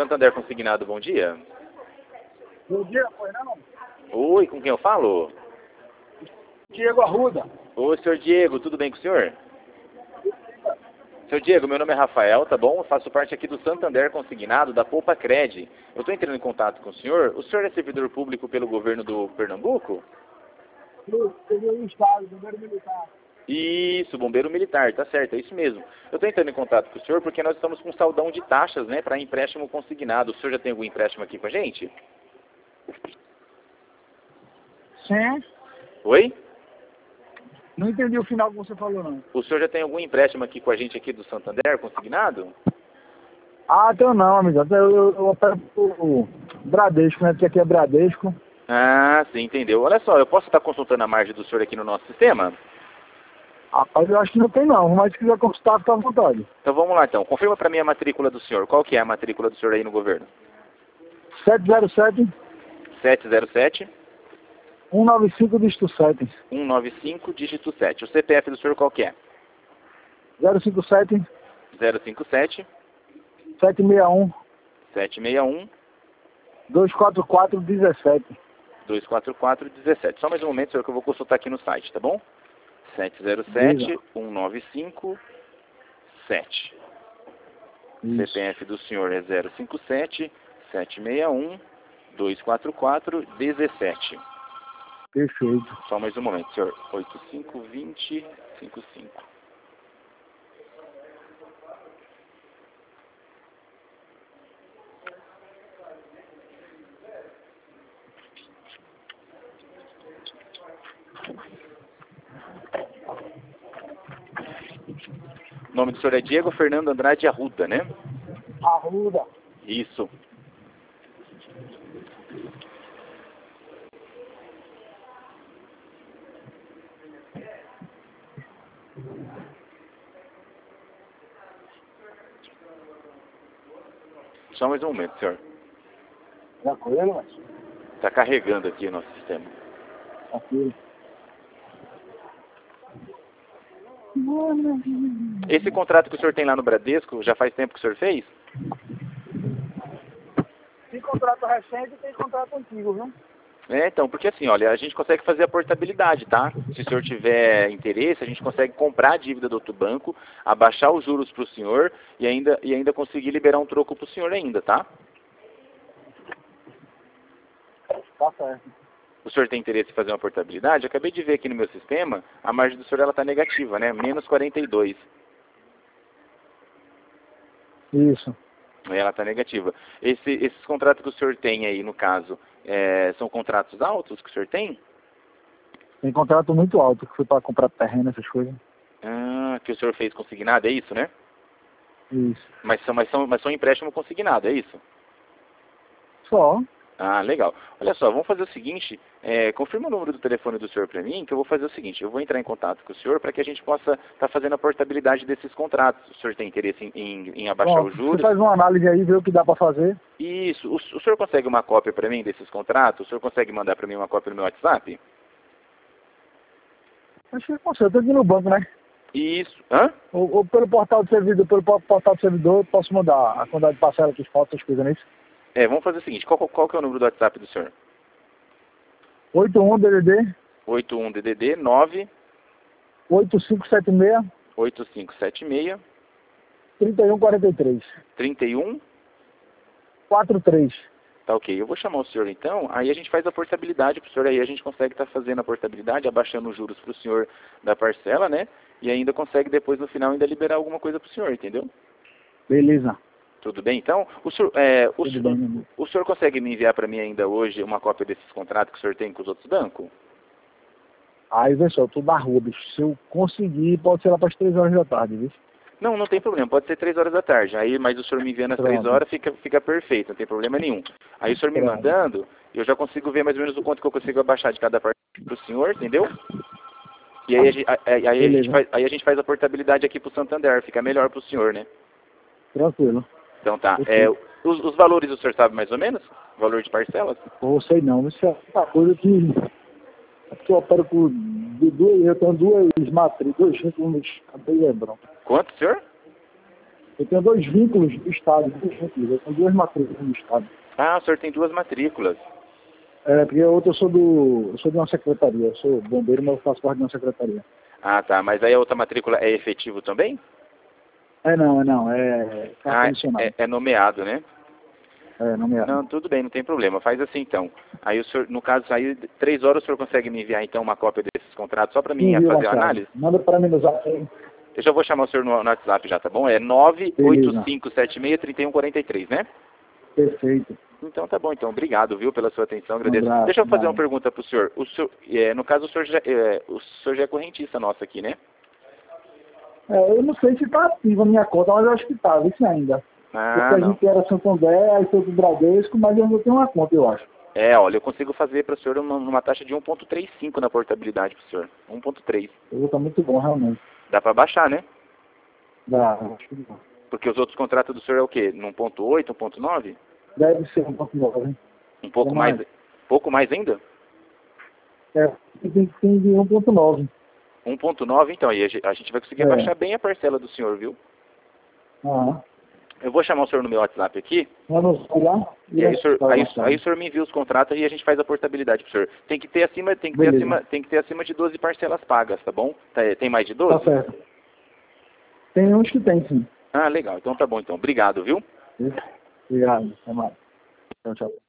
Santander Consignado, bom dia. Bom dia, foi não? Oi, com quem eu falo? Diego Arruda. Oi, senhor Diego, tudo bem com o senhor? Senhor Diego, meu nome é Rafael, tá bom? Eu faço parte aqui do Santander Consignado, da Poupa Cred. Eu estou entrando em contato com o senhor. O senhor é servidor público pelo governo do Pernambuco? Eu peguei um estado, bombeiro militar. Isso, bombeiro militar, tá certo, é isso mesmo. Eu estou entrando em contato com o senhor porque nós estamos com um saldão de taxas, né, para empréstimo consignado. O senhor já tem algum empréstimo aqui com a gente? Sim. Oi? Não entendi o final que você falou, não. O senhor já tem algum empréstimo aqui com a gente aqui do Santander consignado? Ah, tenho não, amigo. Eu opero pro Bradesco, né? Porque aqui é Bradesco. Ah, sim, entendeu. Olha só, eu posso estar consultando a margem do senhor aqui no nosso sistema? Rapaz, eu acho que não tem não, mas se quiser consultar, fica à vontade. Então vamos lá então. Confirma para mim a matrícula do senhor. Qual que é a matrícula do senhor aí no governo? 707 707 195 dígito 7. 195 dígito 7. O CPF do senhor qual que é? 057 057 761 761 244 17. 244 17. Só mais um momento, senhor, que eu vou consultar aqui no site, tá bom? 707 195 7. Isso. CPF do senhor é 057 761 244 17. Perfeito. Só mais um momento, senhor. 8520 55. O nome do senhor é Diego Fernando Andrade Arruda, né? Arruda. Isso. Só mais um momento, senhor. Tranquilo, mas Está carregando aqui o nosso sistema. tranquilo. Esse contrato que o senhor tem lá no Bradesco, já faz tempo que o senhor fez? Tem contrato recente e tem contrato antigo, viu? É, então, porque assim, olha, a gente consegue fazer a portabilidade, tá? Se o senhor tiver interesse, a gente consegue comprar a dívida do outro banco, abaixar os juros para o senhor e ainda conseguir liberar um troco para o senhor ainda, tá? Tá certo. O senhor tem interesse em fazer uma portabilidade? Eu acabei de ver aqui no meu sistema, a margem do senhor ela está negativa, né? Menos 42. Isso. Ela está negativa. Esses contratos que o senhor tem aí, no caso, são contratos altos que o senhor tem? Tem contrato muito alto, que foi para comprar terreno, essas coisas. Ah, que o senhor fez consignado, é isso, né? Isso. Mas são empréstimo consignado, é isso? Só. Ah, legal. Olha só, vamos fazer o seguinte, confirma o número do telefone do senhor para mim, que eu vou fazer o seguinte, eu vou entrar em contato com o senhor para que a gente possa estar fazendo a portabilidade desses contratos. O senhor tem interesse em abaixar Bom, os juros? você faz uma análise aí, vê o que dá para fazer. Isso. O senhor consegue uma cópia para mim desses contratos? O senhor consegue mandar para mim uma cópia no meu WhatsApp? Acho que você, eu tenho que ir no banco, né? Isso. Hã? Ou pelo portal do servidor, eu posso mandar a quantidade de parcela que falta, essas coisas, não é isso? Vamos fazer o seguinte, qual que é o número do WhatsApp do senhor? 81 DDD 81DDD 9 8576 8576 3143 31. 43. Tá ok. Eu vou chamar o senhor então, aí a gente faz a portabilidade pro senhor, aí a gente consegue estar fazendo a portabilidade, abaixando os juros pro senhor da parcela, né? E ainda consegue depois no final ainda liberar alguma coisa pro senhor, entendeu? Beleza. Tudo bem? Então, o senhor consegue me enviar para mim ainda hoje uma cópia desses contratos que o senhor tem com os outros bancos? Aí, vê só, eu tô na rua, bicho. Se eu conseguir, pode ser lá para as 3 horas da tarde, viu? Não, não tem problema. Pode ser 3 horas da tarde. Aí, mas o senhor me enviando às 3 horas fica perfeito, não tem problema nenhum. Aí o senhor me mandando, eu já consigo ver mais ou menos o quanto que eu consigo abaixar de cada parte pro senhor, entendeu? E aí a gente faz a portabilidade aqui pro Santander, fica melhor pro senhor, né? Tranquilo. Então tá. Os valores o senhor sabe mais ou menos? O valor de parcelas? Não sei não, isso é uma coisa que eu opero com duas, eu tenho duas matrizes, dois títulos, acabei lembrando. Quanto, senhor? Eu tenho 2 vínculos do Estado, 2 vínculos, eu tenho 2 matrículas do Estado. Ah, o senhor tem 2 matrículas. Porque a outra eu sou de uma secretaria, eu sou bombeiro, mas eu faço parte de uma secretaria. Ah, tá. Mas aí a outra matrícula é efetivo também? Não, é condicionado. É nomeado, né? Nomeado. Não, tudo bem, não tem problema. Faz assim então. Aí o senhor, no caso, aí 3 horas o senhor consegue me enviar então uma cópia desses contratos só para mim fazer a análise? Manda para mim no zap aí. Eu já vou chamar o senhor no WhatsApp já, tá bom? É 98576-3143, né? Perfeito. Então tá bom, então. Obrigado, viu, pela sua atenção. Agradeço. Deixa eu fazer uma pergunta para o senhor. No caso, o senhor já é correntista nosso aqui, né? Eu não sei se está ativa a minha conta, mas eu acho que está, isso ainda. Porque a gente era Santander, aí foi pro Bradesco, mas eu ainda tenho uma conta, eu acho. Olha, eu consigo fazer para o senhor numa taxa de 1,35 na portabilidade para o senhor. 1,3. Está muito bom, realmente. Dá para baixar, né? Dá, acho que dá. Porque os outros contratos do senhor é o quê? 1,8, 1,9? Deve ser 1,9, hein? Um pouco mais? Pouco mais ainda? Tem de 1,9. 1,9, então, aí a gente vai conseguir baixar bem a parcela do senhor, viu? Eu vou chamar o senhor no meu WhatsApp aqui. E aí o senhor me envia os contratos e a gente faz a portabilidade pro senhor. Tem que ter acima de 12 parcelas pagas, tá bom? Tem mais de 12? Tá certo. Tem uns que tem, sim. Ah, legal. Então tá bom, então. Obrigado, viu? Obrigado. Até mais. Tchau, tchau.